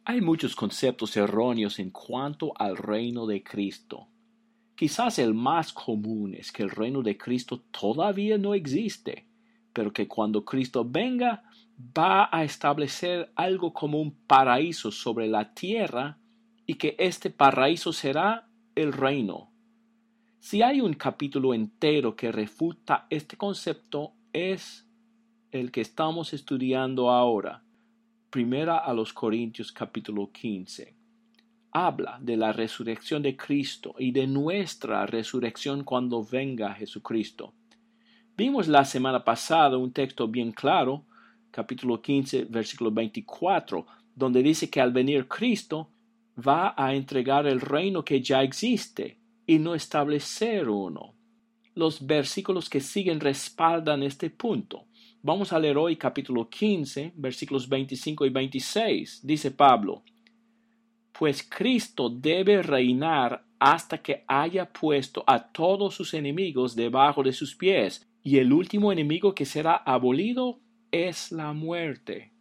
Hay muchos conceptos erróneos en cuanto al reino de Cristo. Quizás el más común es que el reino de Cristo todavía no existe, pero que cuando Cristo venga va a establecer algo como un paraíso sobre la tierra y que este paraíso será el reino. Si hay un capítulo entero que refuta este concepto, es el que estamos estudiando ahora. Primera a los Corintios capítulo 15. Habla de la resurrección de Cristo y de nuestra resurrección cuando venga Jesucristo. Vimos la semana pasada un texto bien claro, capítulo 15, versículo 24, donde dice que al venir Cristo va a entregar el reino que ya existe y no establecer uno. Los versículos que siguen respaldan este punto. Vamos a leer hoy capítulo 15, versículos 25 y 26. Dice Pablo: pues Cristo debe reinar hasta que haya puesto a todos sus enemigos debajo de sus pies, y el último enemigo que será abolido es la muerte.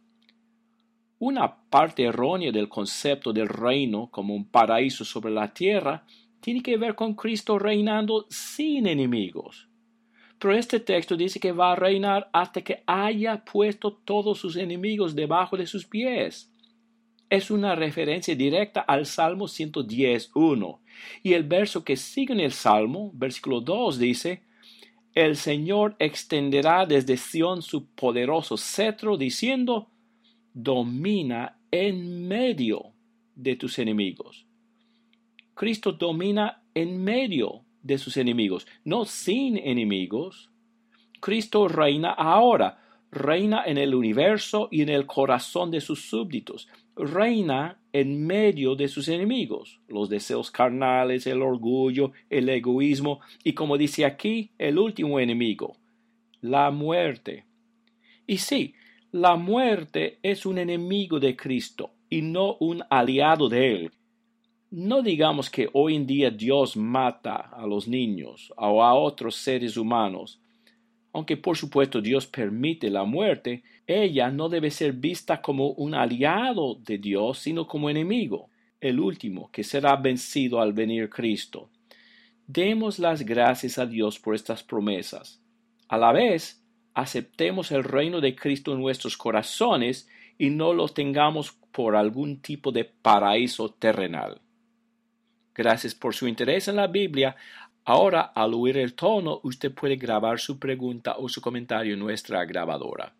Una parte errónea del concepto del reino como un paraíso sobre la tierra tiene que ver con Cristo reinando sin enemigos. Pero este texto dice que va a reinar hasta que haya puesto todos sus enemigos debajo de sus pies. Es una referencia directa al Salmo 110:1. Y el verso que sigue en el Salmo, versículo 2, dice: el Señor extenderá desde Sión su poderoso cetro, diciendo: domina en medio de tus enemigos. Cristo domina en medio de sus enemigos, no sin enemigos. Cristo reina ahora, reina en el universo y en el corazón de sus súbditos, reina en medio de sus enemigos, los deseos carnales, el orgullo, el egoísmo y, como dice aquí, el último enemigo, la muerte. Y sí, la muerte es un enemigo de Cristo y no un aliado de él. No digamos que hoy en día Dios mata a los niños o a otros seres humanos. Aunque por supuesto Dios permite la muerte, ella no debe ser vista como un aliado de Dios, sino como enemigo, el último que será vencido al venir Cristo. Demos las gracias a Dios por estas promesas. A la vez, aceptemos el reino de Cristo en nuestros corazones y no lo tengamos por algún tipo de paraíso terrenal. Gracias por su interés en la Biblia. Ahora, al oír el tono, usted puede grabar su pregunta o su comentario en nuestra grabadora.